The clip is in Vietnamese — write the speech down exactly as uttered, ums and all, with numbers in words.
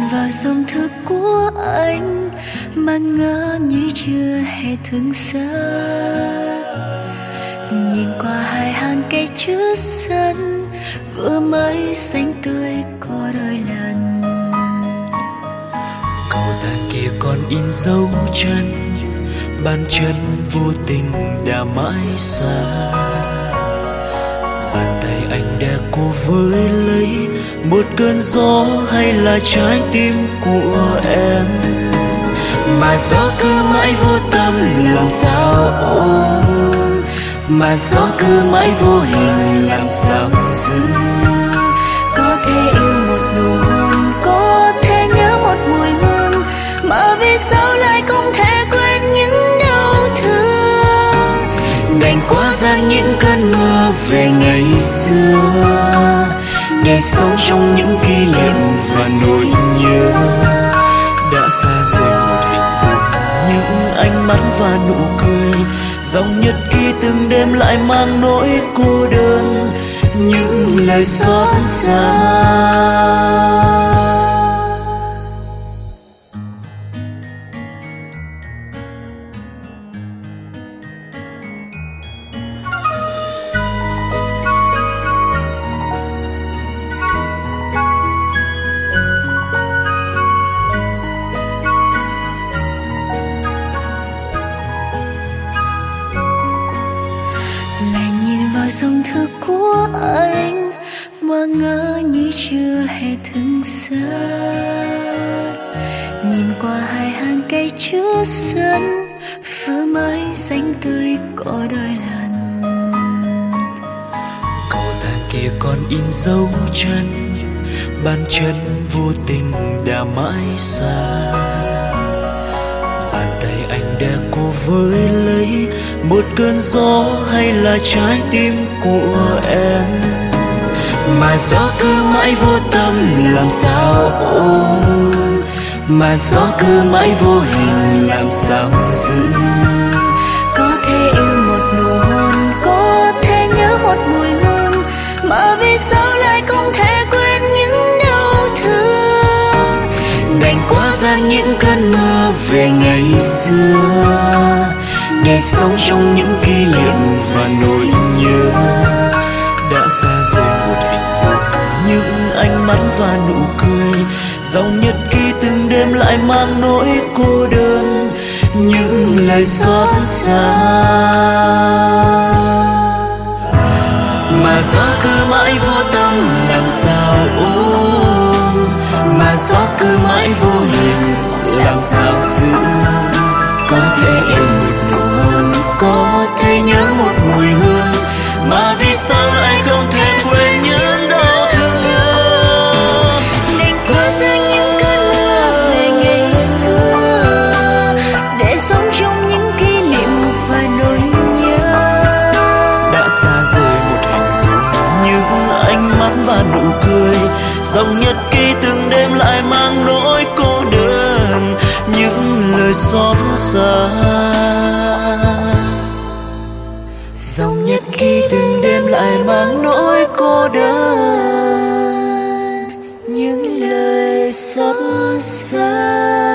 vào dòng thư của anh mà ngỡ như chưa hề thương xót. Nhìn qua hai hàng cây trước sân vừa mới xanh tươi có đôi lần. Cầu thang kia còn in dấu chân, bàn chân vô tình đã mãi xa. Bàn tay anh đã cố với lấy một cơn gió hay là trái tim của em, Mà gió cứ mãi vô tâm làm sao ôm, Mà gió cứ mãi vô hình làm sao giữ. Có thể yêu một nụ hôn, có thể nhớ một mùi hương, mà vì sao lại không thể quên những đau thương. đành quá gian những cơn mưa về ngày xưa, để sống trong những kỷ niệm và nỗi nhớ. Đã xa rồi một hình dung, những ánh mắt và nụ cười, dòng nhật ký từng đêm lại mang nỗi cô đơn, những lời xót xa. Lại nhìn vào dòng thư của anh mà ngỡ như chưa hề thương xót. Nhìn qua hai hàng cây trước sân vừa mới xanh tươi có đôi lần. Cầu thang kia còn in dấu chân, bàn chân vô tình đã mãi xa. Bàn tay anh đã cố với lấy một cơn gió hay là trái tim của em, Mà gió cứ mãi vô tâm làm sao ôm, Mà gió cứ mãi vô hình làm sao giữ. Có thể yêu một nụ hôn, có thể nhớ một mùi hương, mà vì sao lại không thể quên những đau thương. đành quá gian những cơn mưa về ngày xưa, để sống trong những kỷ niệm và nỗi nhớ. Đã xa rồi một hình dung, những ánh mắt và nụ cười, dòng nhật ký từng đêm lại mang nỗi cô đơn, những lời xót xa. Mà gió cứ mãi vô tâm làm sao ôm, Mà gió cứ mãi vô hình làm sao giữ. Có thể yêu một nụ hôn, có thể nhớ một mùi hương, Mà vì sao lại không thể quên những đau thương. đành qua ra những cơn mưa về ngày xưa, để sống trong những kỷ niệm và nỗi nhớ. Đã xa rồi một hình dung, những ánh mắt và nụ cười, dòng nhật ký từng đêm lại mang nỗi cô đơn, những lời xót xa. Dòng nhật ký từng đêm lại mang nỗi cô đơn, những lời xót xa.